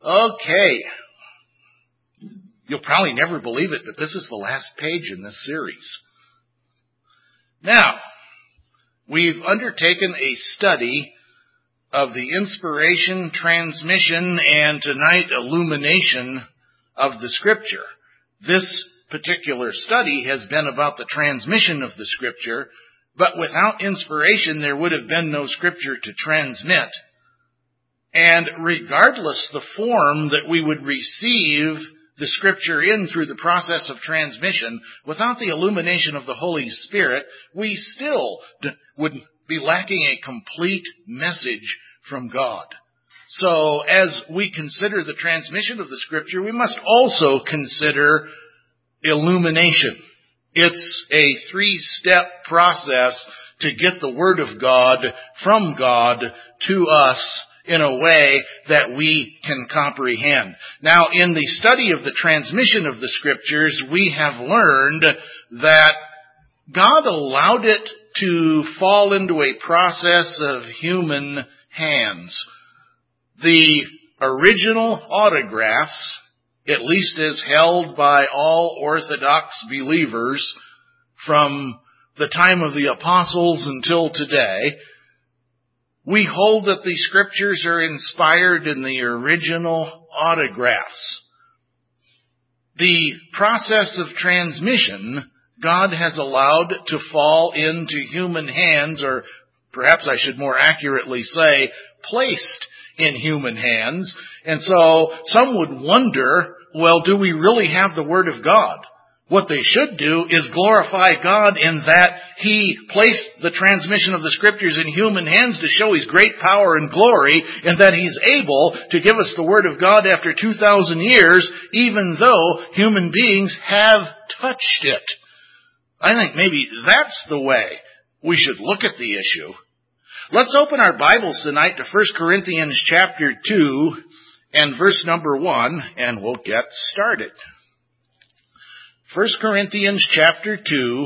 Okay. You'll probably never believe it, but this is the last page in this series. Now, we've undertaken a study of the inspiration, transmission, and tonight illumination of the Scripture. This particular study has been about the transmission of the Scripture, but without inspiration there would have been no Scripture to transmit. And regardless the form that we would receive the Scripture in through the process of transmission, without the illumination of the Holy Spirit, we still would be lacking a complete message from God. So as we consider the transmission of the Scripture, we must also consider illumination. It's a 3-step process to get the Word of God from God to us in a way that we can comprehend. Now, in the study of the transmission of the Scriptures, we have learned that God allowed it to fall into a process of human hands. The original autographs, at least as held by all Orthodox believers from the time of the apostles until today, we hold that the Scriptures are inspired in the original autographs. The process of transmission, God has allowed to fall into human hands, or perhaps I should more accurately say, placed in human hands. And so some would wonder, well, do we really have the Word of God? What they should do is glorify God in that He placed the transmission of the Scriptures in human hands to show His great power and glory, and that He's able to give us the Word of God after 2,000 years, even though human beings have touched it. I think maybe that's the way we should look at the issue. Let's open our Bibles tonight to 1 Corinthians chapter 2 and verse number 1, and we'll get started. 1 Corinthians chapter 2,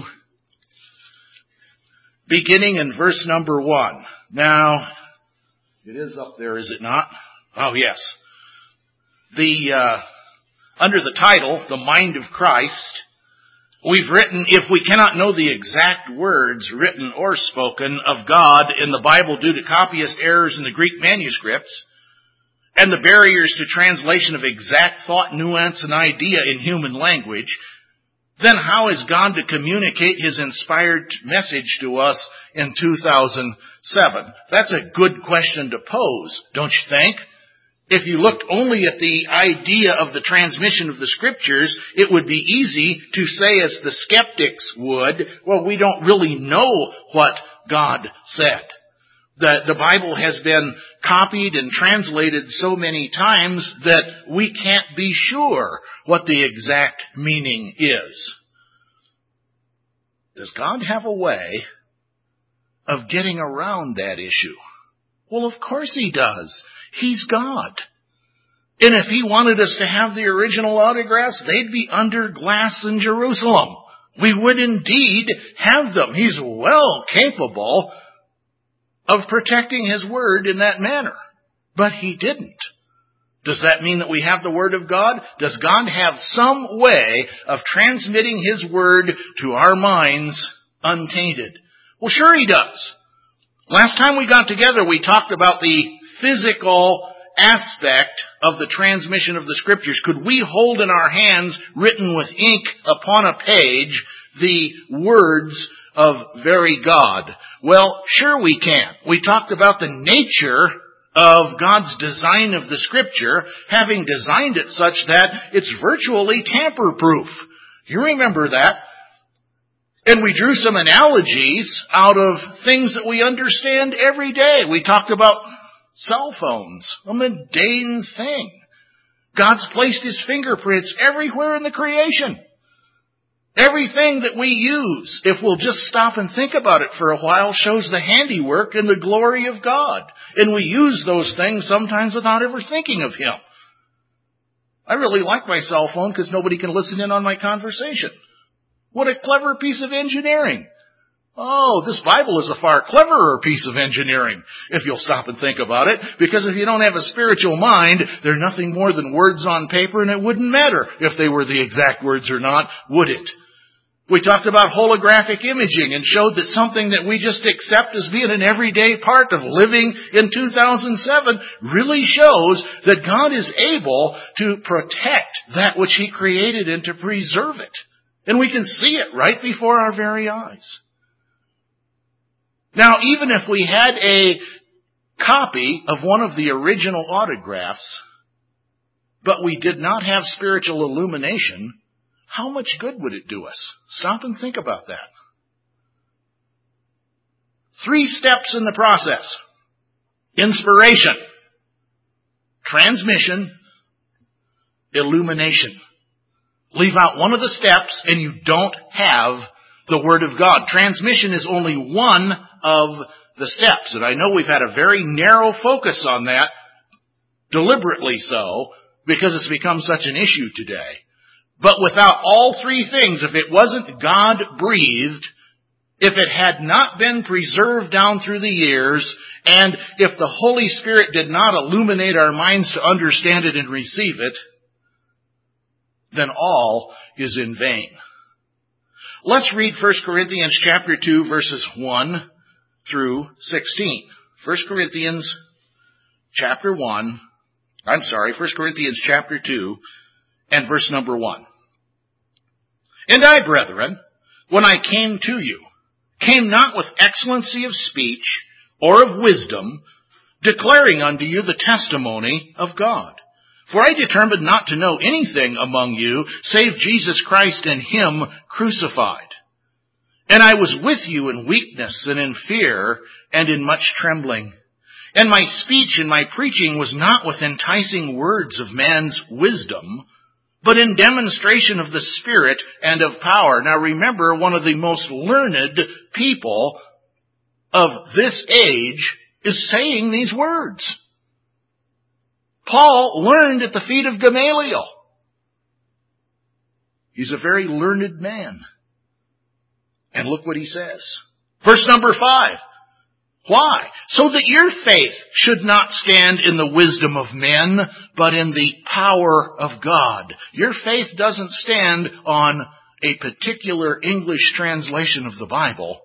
beginning in verse number 1. Now, it is up there, is it not? Oh, yes. Under the title, The Mind of Christ, we've written, if we cannot know the exact words written or spoken of God in the Bible due to copyist errors in the Greek manuscripts, and the barriers to translation of exact thought, nuance, and idea in human language, then how is God to communicate His inspired message to us in 2007? That's a good question to pose, don't you think? If you looked only at the idea of the transmission of the Scriptures, it would be easy to say, as the skeptics would, well, we don't really know what God said. The Bible has been copied and translated so many times that we can't be sure what the exact meaning is. Does God have a way of getting around that issue? Well, of course He does. He's God. And if He wanted us to have the original autographs, they'd be under glass in Jerusalem. We would indeed have them. He's well capable of protecting His Word in that manner. But He didn't. Does that mean that we have the Word of God? Does God have some way of transmitting His Word to our minds untainted? Well, sure He does. Last time we got together, we talked about the physical aspect of the transmission of the Scriptures. Could we hold in our hands, written with ink upon a page, the words of very God? Well, sure we can. We talked about the nature of God's design of the Scripture, having designed it such that it's virtually tamper-proof. You remember that? And we drew some analogies out of things that we understand every day. We talked about cell phones, a mundane thing. God's placed His fingerprints everywhere in the creation. Everything that we use, if we'll just stop and think about it for a while, shows the handiwork and the glory of God. And we use those things sometimes without ever thinking of Him. I really like my cell phone because nobody can listen in on my conversation. What a clever piece of engineering. Oh, this Bible is a far cleverer piece of engineering, if you'll stop and think about it, because if you don't have a spiritual mind, they're nothing more than words on paper, and it wouldn't matter if they were the exact words or not, would it? We talked about holographic imaging and showed that something that we just accept as being an everyday part of living in 2007 really shows that God is able to protect that which He created and to preserve it. And we can see it right before our very eyes. Now, even if we had a copy of one of the original autographs, but we did not have spiritual illumination, how much good would it do us? Stop and think about that. 3 steps in the process. Inspiration, transmission, illumination. Leave out one of the steps and you don't have the Word of God. Transmission is only one of the steps. And I know we've had a very narrow focus on that, deliberately so, because it's become such an issue today. But without all 3 things, if it wasn't God-breathed, if it had not been preserved down through the years, and if the Holy Spirit did not illuminate our minds to understand it and receive it, then all is in vain. Let's read 1 Corinthians chapter 2, verses 1 through 16. 1 Corinthians chapter 2 and verse number 1. And I, brethren, when I came to you, came not with excellency of speech or of wisdom, declaring unto you the testimony of God. For I determined not to know anything among you, save Jesus Christ and Him crucified. And I was with you in weakness and in fear and in much trembling. And my speech and my preaching was not with enticing words of man's wisdom, but in demonstration of the Spirit and of power. Now remember, one of the most learned people of this age is saying these words. Paul learned at the feet of Gamaliel. He's a very learned man. And look what he says. Verse number 5. Why? So that your faith should not stand in the wisdom of men, but in the power of God. Your faith doesn't stand on a particular English translation of the Bible,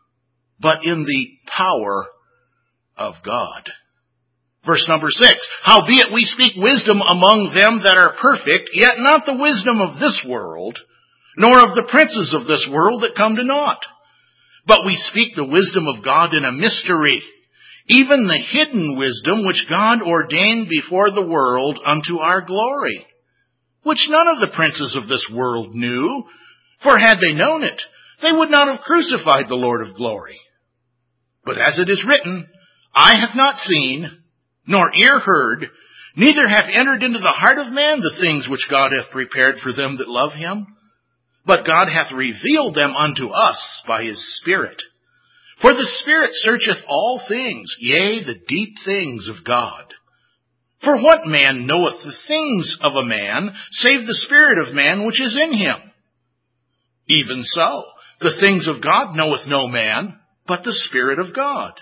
but in the power of God. Verse number 6, howbeit we speak wisdom among them that are perfect, yet not the wisdom of this world, nor of the princes of this world that come to naught. But we speak the wisdom of God in a mystery, even the hidden wisdom which God ordained before the world unto our glory, which none of the princes of this world knew, for had they known it, they would not have crucified the Lord of glory. But as it is written, eye hath not seen, nor ear heard, neither hath entered into the heart of man the things which God hath prepared for them that love Him. But God hath revealed them unto us by His Spirit. For the Spirit searcheth all things, yea, the deep things of God. For what man knoweth the things of a man, save the Spirit of man which is in him? Even so, the things of God knoweth no man, but the Spirit of God.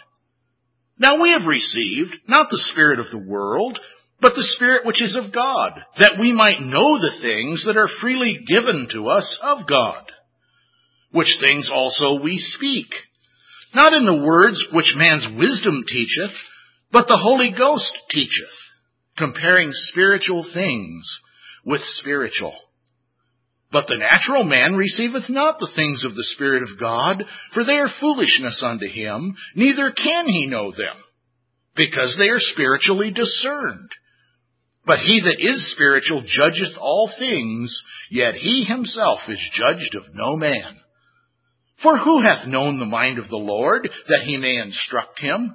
Now we have received, not the spirit of the world, but the Spirit which is of God, that we might know the things that are freely given to us of God. Which things also we speak, not in the words which man's wisdom teacheth, but the Holy Ghost teacheth, comparing spiritual things with spiritual. But the natural man receiveth not the things of the Spirit of God, for they are foolishness unto him, neither can he know them, because they are spiritually discerned. But he that is spiritual judgeth all things, yet he himself is judged of no man. For who hath known the mind of the Lord, that he may instruct him?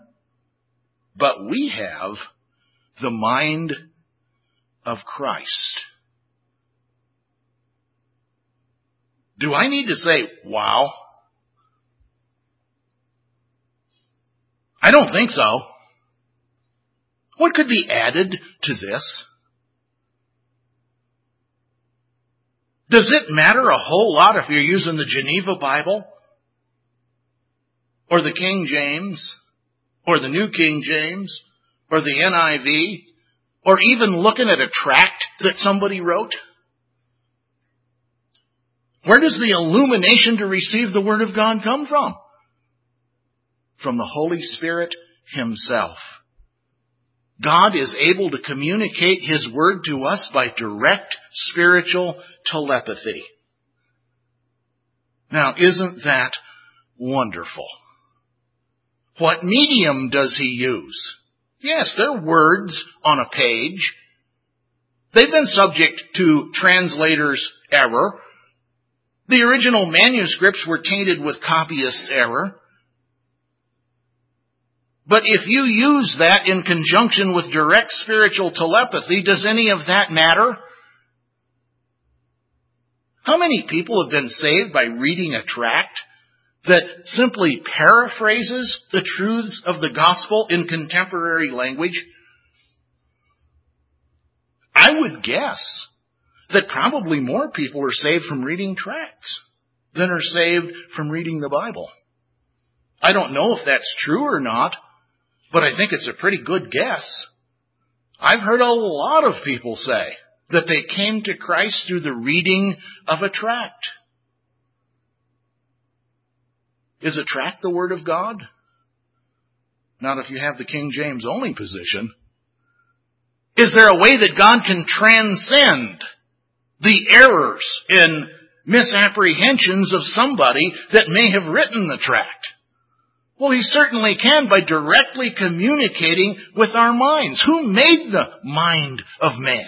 But we have the mind of Christ. Do I need to say, wow? I don't think so. What could be added to this? Does it matter a whole lot if you're using the Geneva Bible? or the King James, or the New King James, or the NIV, or even looking at a tract that somebody wrote? Where does the illumination to receive the Word of God come from? From the Holy Spirit Himself. God is able to communicate His Word to us by direct spiritual telepathy. Now, isn't that wonderful? What medium does He use? Yes, they're words on a page. They've been subject to translators' error. The original manuscripts were tainted with copyists' error. But if you use that in conjunction with direct spiritual telepathy, does any of that matter? How many people have been saved by reading a tract that simply paraphrases the truths of the gospel in contemporary language? I would guess that probably more people are saved from reading tracts than are saved from reading the Bible. I don't know if that's true or not, but I think it's a pretty good guess. I've heard a lot of people say that they came to Christ through the reading of a tract. Is a tract the Word of God? Not if you have the King James only position. Is there a way that God can transcend the errors and misapprehensions of somebody that may have written the tract? Well, He certainly can by directly communicating with our minds. Who made the mind of man?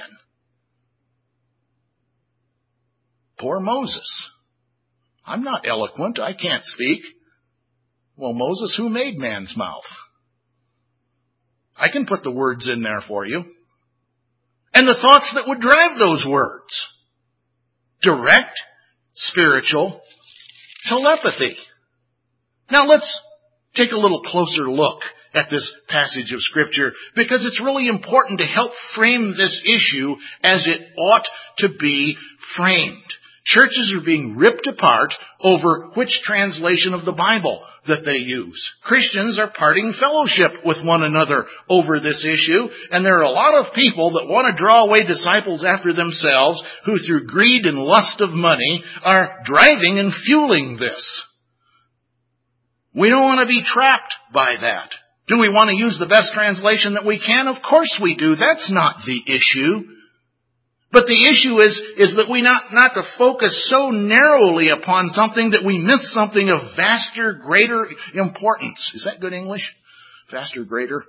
Poor Moses. I'm not eloquent. I can't speak. Well, Moses, who made man's mouth? I can put the words in there for you. And the thoughts that would drive those words. Direct spiritual telepathy. Now let's take a little closer look at this passage of Scripture, because it's really important to help frame this issue as it ought to be framed. Churches are being ripped apart over which translation of the Bible that they use. Christians are parting fellowship with one another over this issue, and there are a lot of people that want to draw away disciples after themselves who, through greed and lust of money, are driving and fueling this. We don't want to be trapped by that. Do we want to use the best translation that we can? Of course we do. That's not the issue. But the issue is that we not to focus so narrowly upon something that we miss something of vaster, greater importance. Is that good English? Vaster, greater?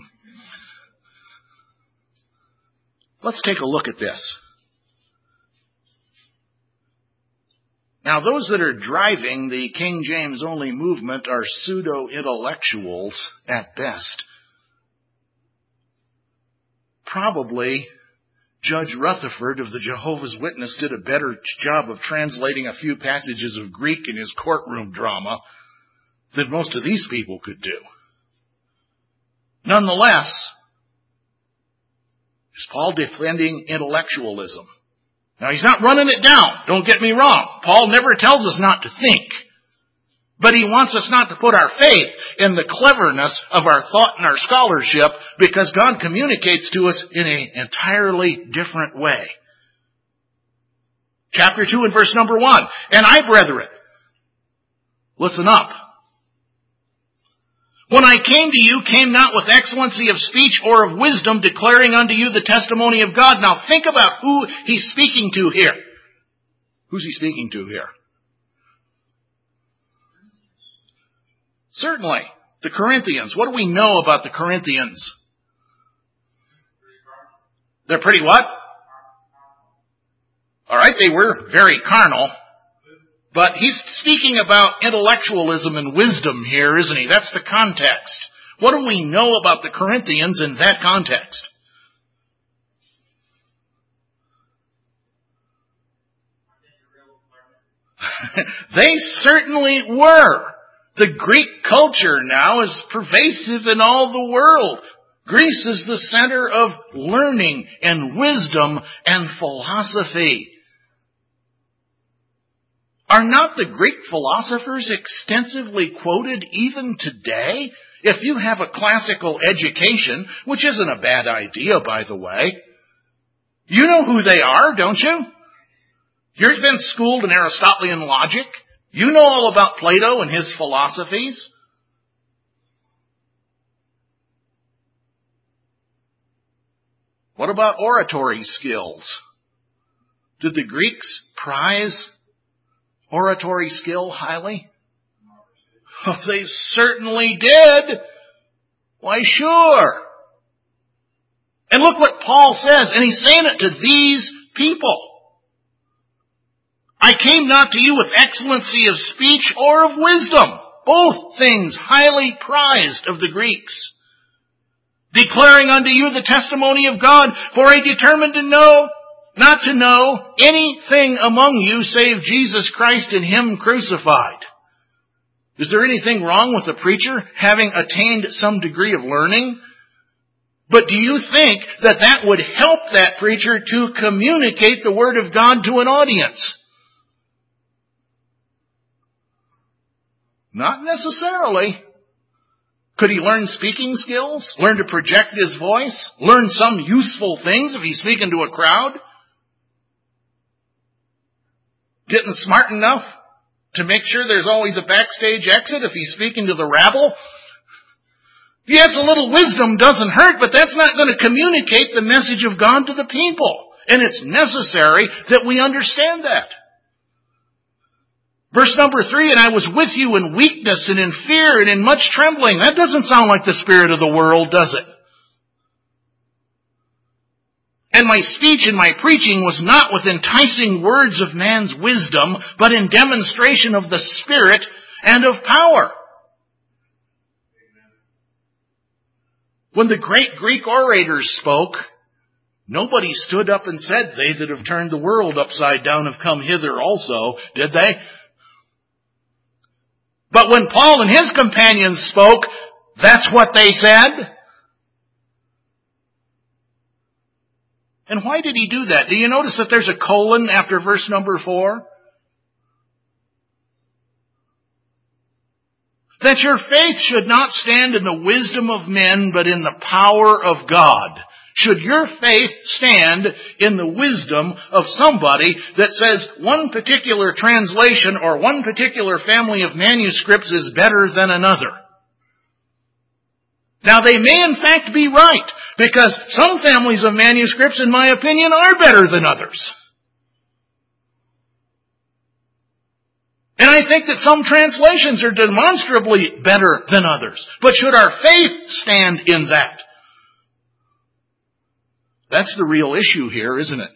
Let's take a look at this. Now, those that are driving the King James only movement are pseudo-intellectuals at best. Probably Judge Rutherford of the Jehovah's Witness did a better job of translating a few passages of Greek in his courtroom drama than most of these people could do. Nonetheless, is Paul defending intellectualism? Now, he's not running it down. Don't get me wrong. Paul never tells us not to think. But he wants us not to put our faith in the cleverness of our thought and our scholarship, because God communicates to us in an entirely different way. Chapter 2 and verse number 1. And I, brethren, listen up. When I came to you, came not with excellency of speech or of wisdom, declaring unto you the testimony of God. Now think about who he's speaking to here. Who's he speaking to here? Certainly, the Corinthians. What do we know about the Corinthians? They're pretty what? All right, they were very carnal. But he's speaking about intellectualism and wisdom here, isn't he? That's the context. What do we know about the Corinthians in that context? They certainly were. The Greek culture now is pervasive in all the world. Greece is the center of learning and wisdom and philosophy. Are not the Greek philosophers extensively quoted even today? If you have a classical education, which isn't a bad idea, by the way, you know who they are, don't you? You've been schooled in Aristotelian logic. You know all about Plato and his philosophies. What about oratory skills? Did the Greeks prize oratory skill highly? Oh, they certainly did. Why, sure. And look what Paul says, and he's saying it to these people. I came not to you with excellency of speech or of wisdom, both things highly prized of the Greeks, declaring unto you the testimony of God, for I determined not to know anything among you save Jesus Christ and Him crucified. Is there anything wrong with a preacher having attained some degree of learning? But do you think that that would help that preacher to communicate the Word of God to an audience? Not necessarily. Could he learn speaking skills? Learn to project his voice? Learn some useful things if he's speaking to a crowd? Getting smart enough to make sure there's always a backstage exit if he's speaking to the rabble? Yes, a little wisdom doesn't hurt, but that's not going to communicate the message of God to the people. And it's necessary that we understand that. Verse number 3, and I was with you in weakness and in fear and in much trembling. That doesn't sound like the spirit of the world, does it? And my speech and my preaching was not with enticing words of man's wisdom, but in demonstration of the Spirit and of power. When the great Greek orators spoke, nobody stood up and said, they that have turned the world upside down have come hither also, did they? But when Paul and his companions spoke, that's what they said. And why did he do that? Do you notice that there's a colon after verse number 4? That your faith should not stand in the wisdom of men, but in the power of God. Should your faith stand in the wisdom of somebody that says one particular translation or one particular family of manuscripts is better than another? Now they may in fact be right, because some families of manuscripts, in my opinion, are better than others. And I think that some translations are demonstrably better than others. But should our faith stand in that? That's the real issue here, isn't it?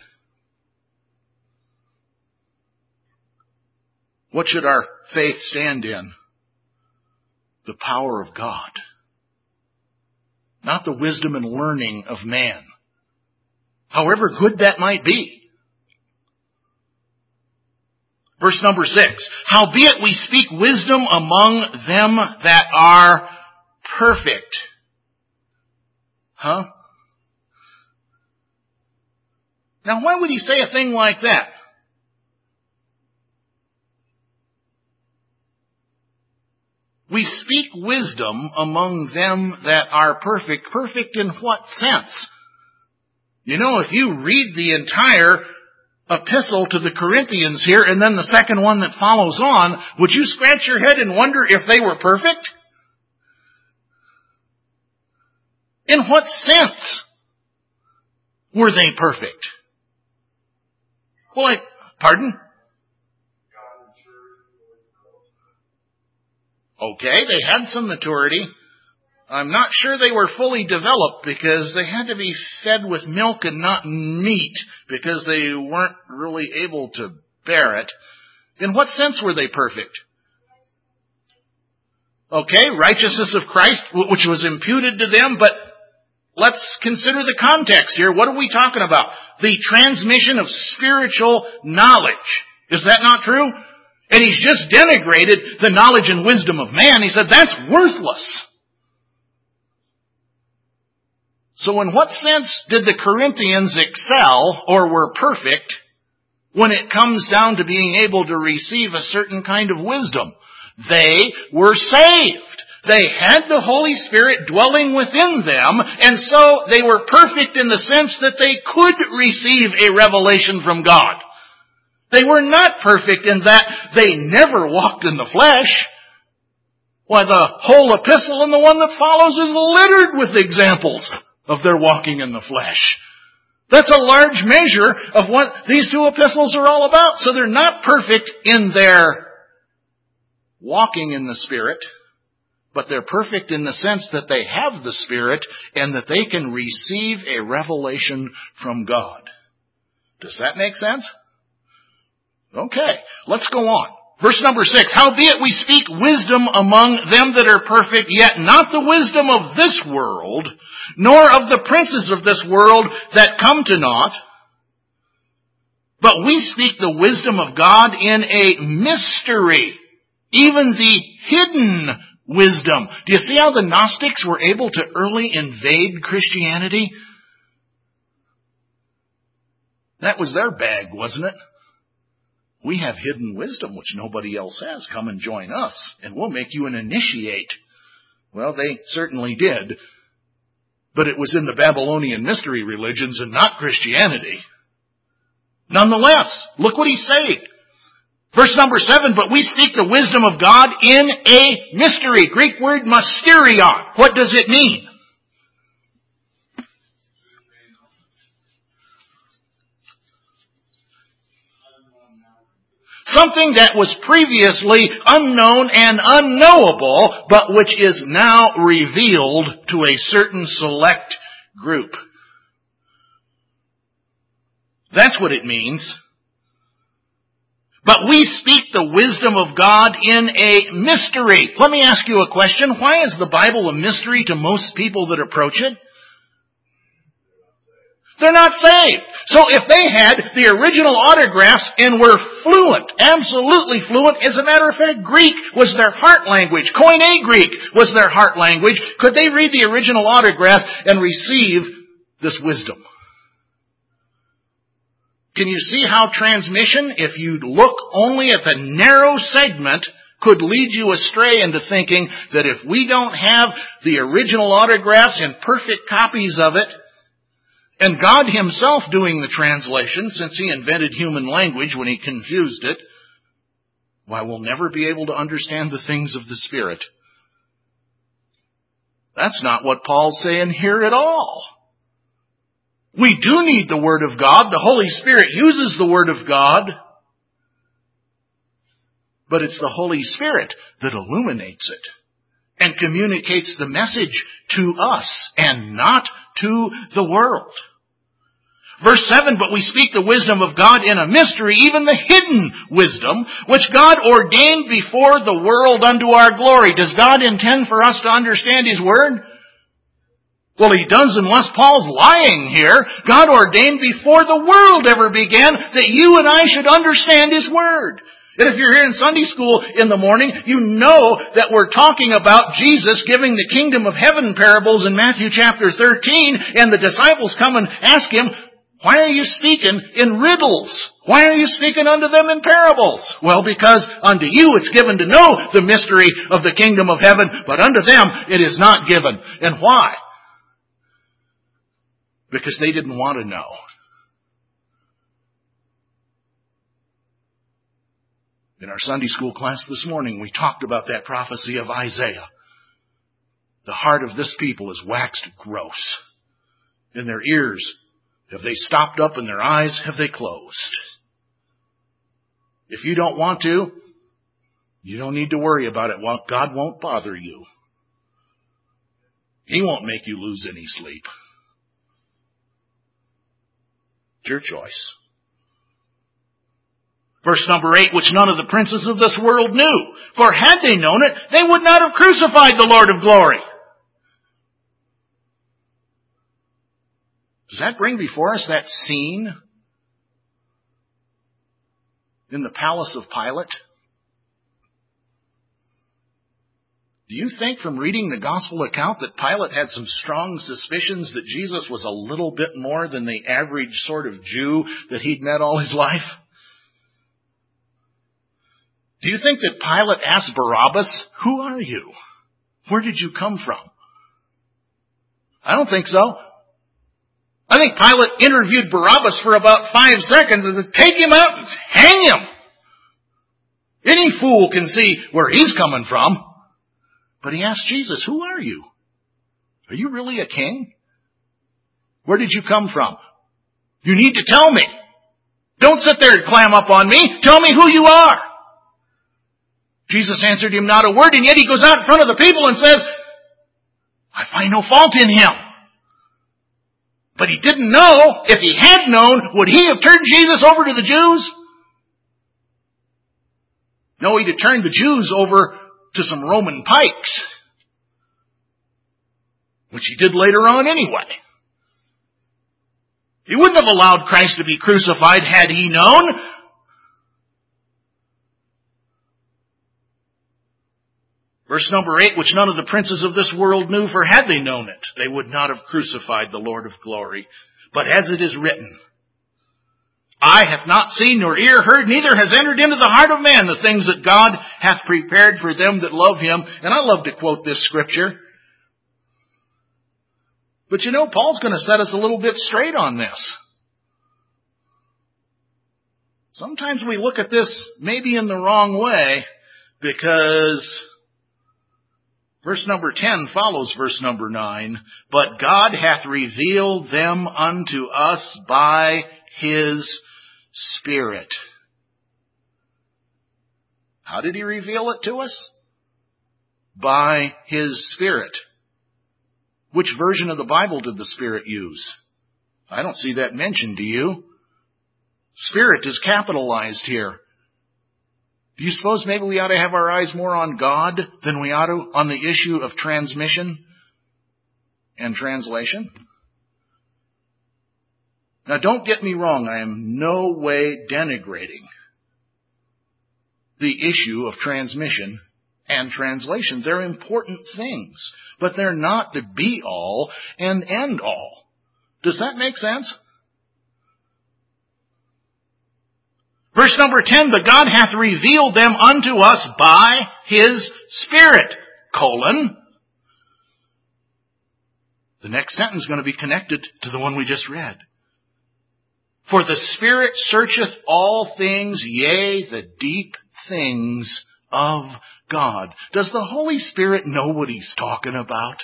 What should our faith stand in? The power of God. Not the wisdom and learning of man. However good that might be. Verse number 6. Howbeit we speak wisdom among them that are perfect. Huh? Now, why would he say a thing like that? We speak wisdom among them that are perfect. Perfect in what sense? You know, if you read the entire epistle to the Corinthians here and then the second one that follows on, would you scratch your head and wonder if they were perfect? In what sense were they perfect? Well, pardon? Okay, they had some maturity. I'm not sure they were fully developed because they had to be fed with milk and not meat because they weren't really able to bear it. In what sense were they perfect? Okay, righteousness of Christ, which was imputed to them, but let's consider the context here. What are we talking about? The transmission of spiritual knowledge. Is that not true? And he's just denigrated the knowledge and wisdom of man. He said that's worthless. So in what sense did the Corinthians excel or were perfect when it comes down to being able to receive a certain kind of wisdom. They were saved. They had the Holy Spirit dwelling within them, and so they were perfect in the sense that they could receive a revelation from God. They were not perfect in that they never walked in the flesh. Why, the whole epistle and the one that follows is littered with examples of their walking in the flesh. That's a large measure of what these two epistles are all about. So they're not perfect in their walking in the Spirit, but they're perfect in the sense that they have the Spirit and that they can receive a revelation from God. Does that make sense? Okay, let's go on. Verse number 6, howbeit we speak wisdom among them that are perfect, yet not the wisdom of this world, nor of the princes of this world that come to naught, but we speak the wisdom of God in a mystery, even the hidden wisdom. Do you see how the Gnostics were able to early invade Christianity? That was their bag, wasn't it? We have hidden wisdom which nobody else has. Come and join us, and we'll make you an initiate. Well, they certainly did, but it was in the Babylonian mystery religions and not Christianity. Nonetheless, look what he's saying. Verse number 7, but we speak the wisdom of God in a mystery. Greek word mysterion. What does it mean? Something that was previously unknown and unknowable, but which is now revealed to a certain select group. That's what it means. But we speak the wisdom of God in a mystery. Let me ask you a question. Why is the Bible a mystery to most people that approach it? They're not saved. So if they had the original autographs and were fluent, absolutely fluent, as a matter of fact, Greek was their heart language, Koine Greek was their heart language, could they read the original autographs and receive this wisdom? Can you see how transmission, if you look only at the narrow segment, could lead you astray into thinking that if we don't have the original autographs and perfect copies of it, and God himself doing the translation, since he invented human language when he confused it, why, we'll never be able to understand the things of the Spirit. That's not what Paul's saying here at all. We do need the Word of God. The Holy Spirit uses the Word of God. But it's the Holy Spirit that illuminates it and communicates the message to us and not to the world. Verse 7, but we speak the wisdom of God in a mystery, even the hidden wisdom, which God ordained before the world unto our glory. Does God intend for us to understand His Word? Well, He does, unless Paul's lying here. God ordained before the world ever began that you and I should understand His Word. And if you're here in Sunday school in the morning, you know that we're talking about Jesus giving the kingdom of heaven parables in Matthew chapter 13, and the disciples come and ask Him, why are you speaking in riddles? Why are you speaking unto them in parables? Well, because unto you it's given to know the mystery of the kingdom of heaven, but unto them it is not given. And why? Because they didn't want to know. In our Sunday school class this morning, we talked about that prophecy of Isaiah. The heart of this people is waxed gross. In their ears, have they stopped up, and their eyes have they closed? If you don't want to, you don't need to worry about it. Well, God won't bother you. He won't make you lose any sleep. It's your choice. Verse number 8, which none of the princes of this world knew. For had they known it, they would not have crucified the Lord of glory. Does that bring before us that scene in the palace of Pilate? Do you think from reading the gospel account that Pilate had some strong suspicions that Jesus was a little bit more than the average sort of Jew that he'd met all his life? Do you think that Pilate asked Barabbas, "Who are you? Where did you come from?" I don't think so. I think Pilate interviewed Barabbas for about 5 seconds and said, "Take him out and hang him." Any fool can see where he's coming from. But he asked Jesus, "Who are you? Are you really a king? Where did you come from? You need to tell me. Don't sit there and clam up on me. Tell me who you are." Jesus answered him not a word, and yet he goes out in front of the people and says, "I find no fault in him." But he didn't know. If he had known, would he have turned Jesus over to the Jews? No, he'd have turned the Jews over to some Roman pikes, which he did later on anyway. He wouldn't have allowed Christ to be crucified had he known. Verse number 8, which none of the princes of this world knew, for had they known it, they would not have crucified the Lord of glory. But as it is written, "Eye hath not seen, nor ear heard, neither has entered into the heart of man the things that God hath prepared for them that love him." And I love to quote this scripture. But you know, Paul's going to set us a little bit straight on this. Sometimes we look at this maybe in the wrong way, because verse number 10 follows verse number 9. "But God hath revealed them unto us by his Spirit." How did he reveal it to us? By his Spirit. Which version of the Bible did the Spirit use? I don't see that mentioned, do you? Spirit is capitalized here. Do you suppose maybe we ought to have our eyes more on God than we ought to on the issue of transmission and translation? Now, don't get me wrong. I am no way denigrating the issue of transmission and translation. They're important things, but they're not the be-all and end-all. Does that make sense? Verse number 10, "But God hath revealed them unto us by his Spirit, The next sentence is going to be connected to the one we just read. "For the Spirit searcheth all things, yea, the deep things of God." Does the Holy Spirit know what he's talking about?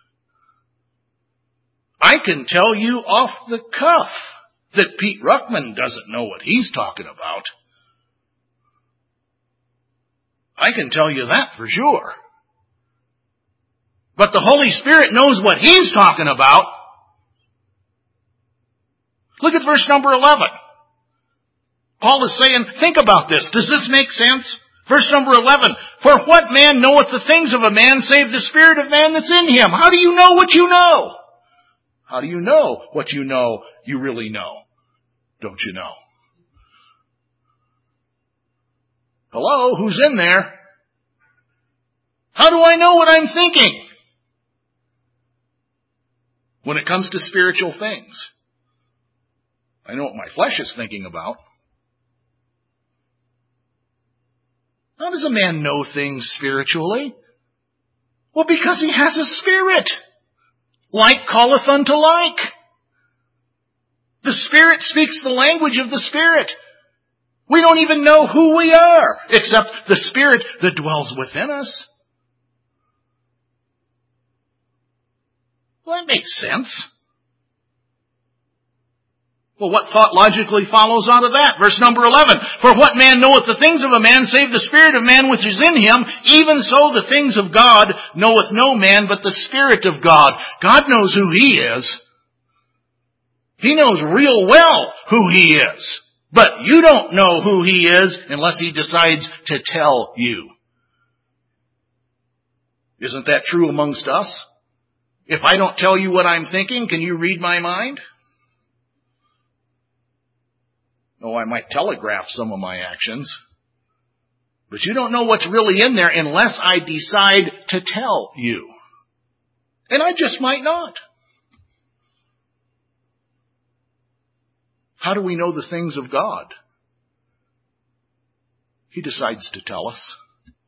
I can tell you off the cuff that Pete Ruckman doesn't know what he's talking about. I can tell you that for sure. But the Holy Spirit knows what he's talking about. Look at verse number 11. Paul is saying, think about this. Does this make sense? Verse number 11, "For what man knoweth the things of a man save the spirit of man that's in him?" How do you know what you know? How do you know what you know you really know? Don't you know? Hello, who's in there? How do I know what I'm thinking when it comes to spiritual things? I know what my flesh is thinking about. How does a man know things spiritually? Well, because he has a spirit. Like calleth unto like. The Spirit speaks the language of the Spirit. We don't even know who we are, except the Spirit that dwells within us. Well, that makes sense. Well, what thought logically follows out of that? Verse number 11, "For what man knoweth the things of a man save the spirit of man which is in him? Even so the things of God knoweth no man but the Spirit of God." God knows who he is. He knows real well who he is. But you don't know who he is unless he decides to tell you. Isn't that true amongst us? If I don't tell you what I'm thinking, can you read my mind? Oh, I might telegraph some of my actions. But you don't know what's really in there unless I decide to tell you. And I just might not. How do we know the things of God? He decides to tell us.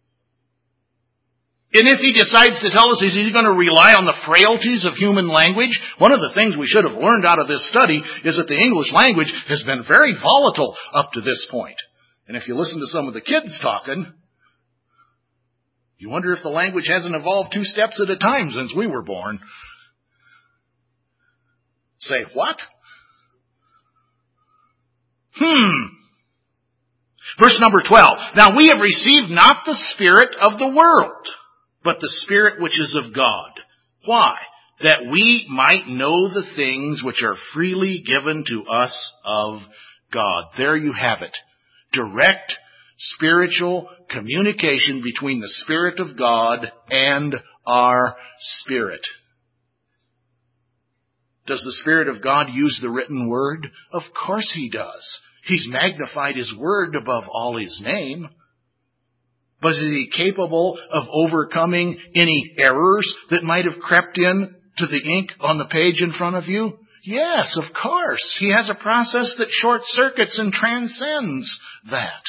And if he decides to tell us, is he going to rely on the frailties of human language? One of the things we should have learned out of this study is that the English language has been very volatile up to this point. And if you listen to some of the kids talking, you wonder if the language hasn't evolved 2 steps at a time since we were born. Say, what? Verse number 12. Now we have received not the spirit of the world, but the Spirit which is of God. Why? That we might know the things which are freely given to us of God. There you have it. Direct spiritual communication between the Spirit of God and our spirit. Does the Spirit of God use the written word? Of course He does. He's magnified His word above all His name. But is He capable of overcoming any errors that might have crept in to the ink on the page in front of you? Yes, of course. He has a process that short-circuits and transcends that.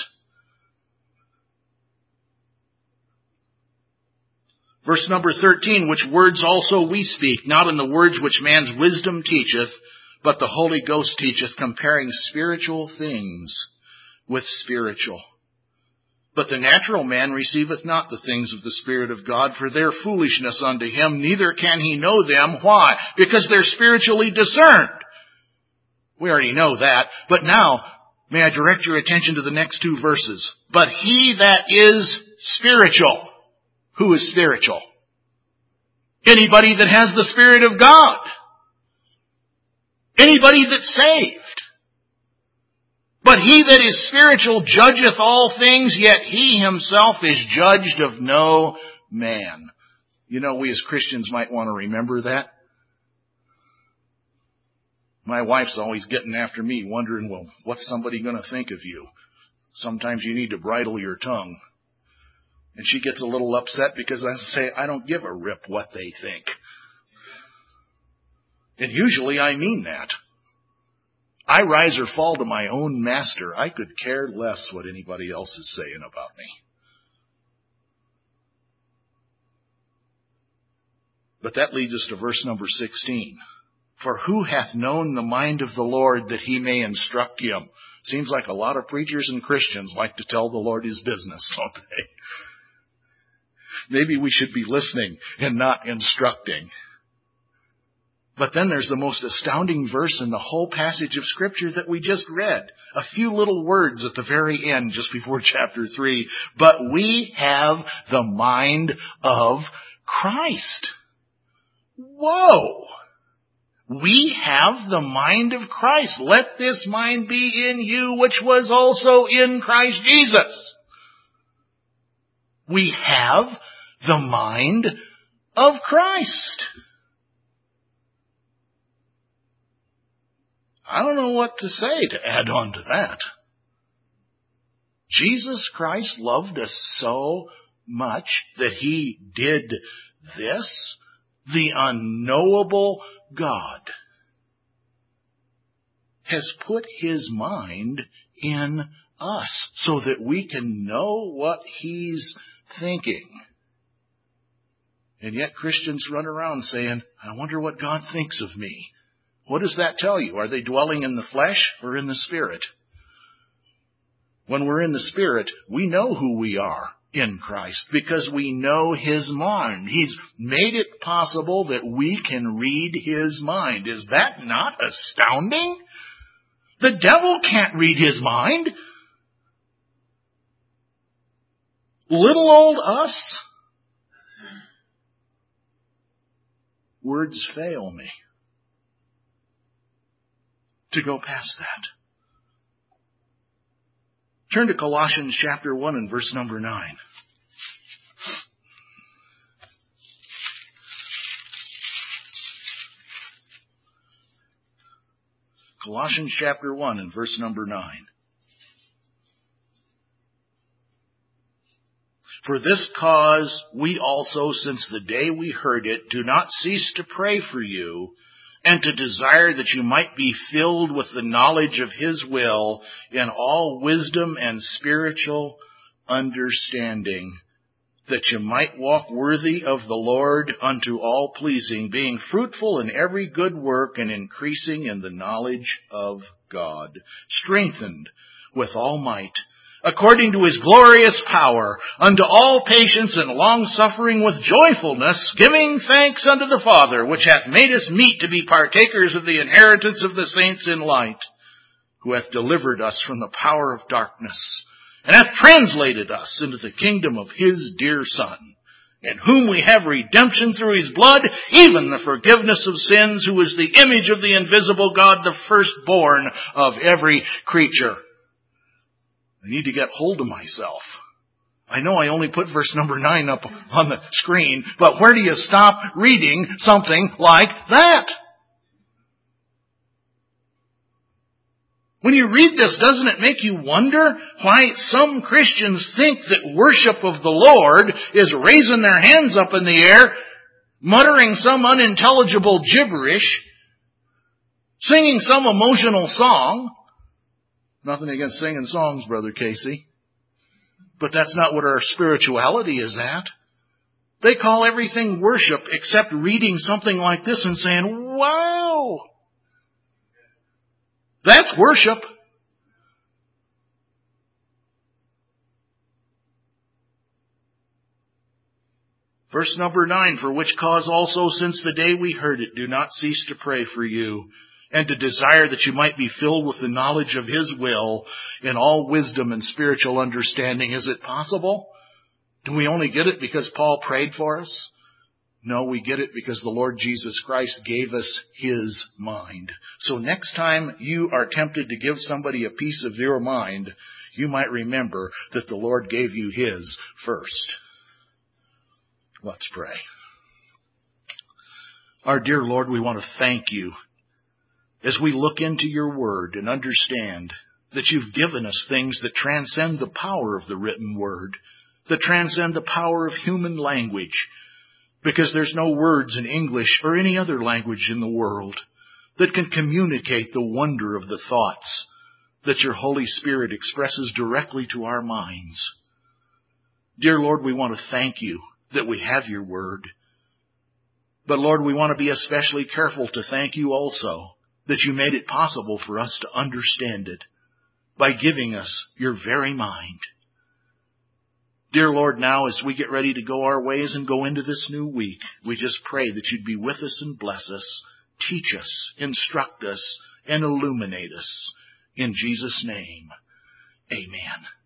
Verse number 13, which words also we speak, not in the words which man's wisdom teacheth, but the Holy Ghost teacheth, comparing spiritual things with spiritual. But the natural man receiveth not the things of the Spirit of God, for their foolishness unto him, neither can he know them. Why? Because they're spiritually discerned. We already know that. But now, may I direct your attention to the next 2 verses. But he that is spiritual. Who is spiritual? Anybody that has the Spirit of God. Anybody that's saved. But he that is spiritual judgeth all things, yet he himself is judged of no man. You know, we as Christians might want to remember that. My wife's always getting after me, wondering, well, what's somebody going to think of you? Sometimes you need to bridle your tongue. And she gets a little upset because I say, I don't give a rip what they think. And usually I mean that. I rise or fall to my own master. I could care less what anybody else is saying about me. But that leads us to verse number 16. For who hath known the mind of the Lord that he may instruct him? Seems like a lot of preachers and Christians like to tell the Lord his business, don't they? Maybe we should be listening and not instructing. But then there's the most astounding verse in the whole passage of Scripture that we just read. A few little words at the very end, just before chapter 3. But we have the mind of Christ. Whoa! We have the mind of Christ. Let this mind be in you, which was also in Christ Jesus. We have the mind of Christ. I don't know what to say to add on to that. Jesus Christ loved us so much that he did this. The unknowable God has put his mind in us so that we can know what he's thinking. And yet Christians run around saying, I wonder what God thinks of me. What does that tell you? Are they dwelling in the flesh or in the Spirit? When we're in the Spirit, we know who we are in Christ because we know his mind. He's made it possible that we can read his mind. Is that not astounding? The devil can't read his mind. Little old us. Words fail me to go past that. Turn to Colossians chapter 1 and verse number 9. Colossians chapter 1 and verse number 9. For this cause we also, since the day we heard it, do not cease to pray for you, and to desire that you might be filled with the knowledge of his will in all wisdom and spiritual understanding, that you might walk worthy of the Lord unto all pleasing, being fruitful in every good work and increasing in the knowledge of God, strengthened with all might, according to his glorious power, unto all patience and long-suffering with joyfulness, giving thanks unto the Father, which hath made us meet to be partakers of the inheritance of the saints in light, who hath delivered us from the power of darkness, and hath translated us into the kingdom of his dear Son, in whom we have redemption through his blood, even the forgiveness of sins, who is the image of the invisible God, the firstborn of every creature. I need to get hold of myself. I know I only put verse number 9 up on the screen, but where do you stop reading something like that? When you read this, doesn't it make you wonder why some Christians think that worship of the Lord is raising their hands up in the air, muttering some unintelligible gibberish, singing some emotional song? Nothing against singing songs, Brother Casey. But that's not what our spirituality is at. They call everything worship except reading something like this and saying, wow, that's worship. Verse number 9, for which cause also since the day we heard it, do not cease to pray for you, and to desire that you might be filled with the knowledge of his will in all wisdom and spiritual understanding. Is it possible? Do we only get it because Paul prayed for us? No, we get it because the Lord Jesus Christ gave us his mind. So next time you are tempted to give somebody a piece of your mind, you might remember that the Lord gave you his first. Let's pray. Our dear Lord, we want to thank you as we look into your word and understand that you've given us things that transcend the power of the written word, that transcend the power of human language, because there's no words in English or any other language in the world that can communicate the wonder of the thoughts that your Holy Spirit expresses directly to our minds. Dear Lord, we want to thank you that we have your word. But Lord, we want to be especially careful to thank you also that you made it possible for us to understand it by giving us your very mind. Dear Lord, now as we get ready to go our ways and go into this new week, we just pray that you'd be with us and bless us, teach us, instruct us, and illuminate us. In Jesus' name, amen.